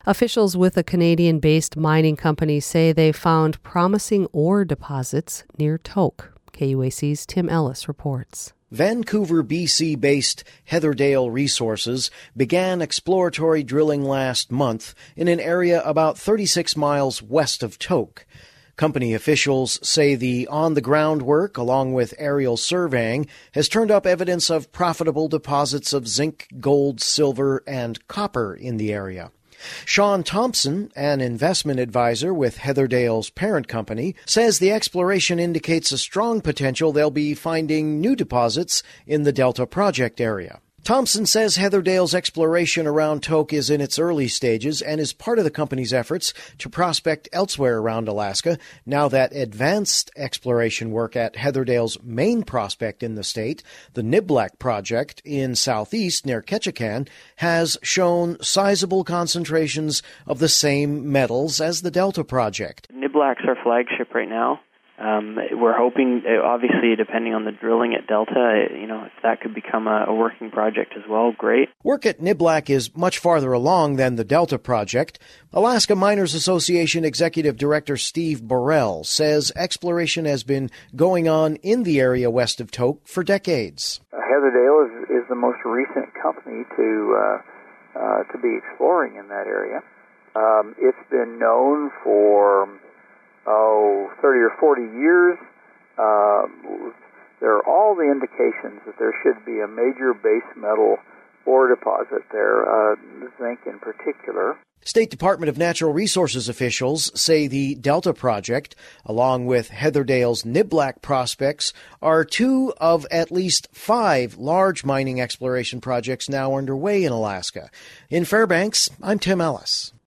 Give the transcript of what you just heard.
Officials with a Canadian-based mining company say they found promising ore deposits near Tok. KUAC's Tim Ellis reports. Vancouver, BC-based Heatherdale Resources began exploratory drilling last month in an area about 36 miles west of Tok. Company officials say the on-the-ground work, along with aerial surveying, has turned up evidence of profitable deposits of zinc, gold, silver, and copper in the area. Sean Thompson, an investment advisor with Heatherdale's parent company, says the exploration indicates a strong potential they'll be finding new deposits in the Delta Project area. Thompson says Heatherdale's exploration around Tok is in its early stages and is part of the company's efforts to prospect elsewhere around Alaska now that advanced exploration work at Heatherdale's main prospect in the state, the Niblack Project in southeast near Ketchikan, has shown sizable concentrations of the same metals as the Delta Project. Niblack's our flagship right now. We're hoping, obviously, depending on the drilling at Delta, if that could become a working project as well, great. Work at Niblack is much farther along than the Delta Project. Alaska Miners Association Executive Director Steve Burrell says exploration has been going on in the area west of Tok for decades. Heatherdale is the most recent company to be exploring in that area. It's been known for 30 or 40 years. There are all the indications that there should be a major base metal ore deposit there, zinc in particular. State Department of Natural Resources officials say the Delta Project, along with Heatherdale's Niblack prospects, are two of at least 5 large mining exploration projects now underway in Alaska. In Fairbanks, I'm Tim Ellis.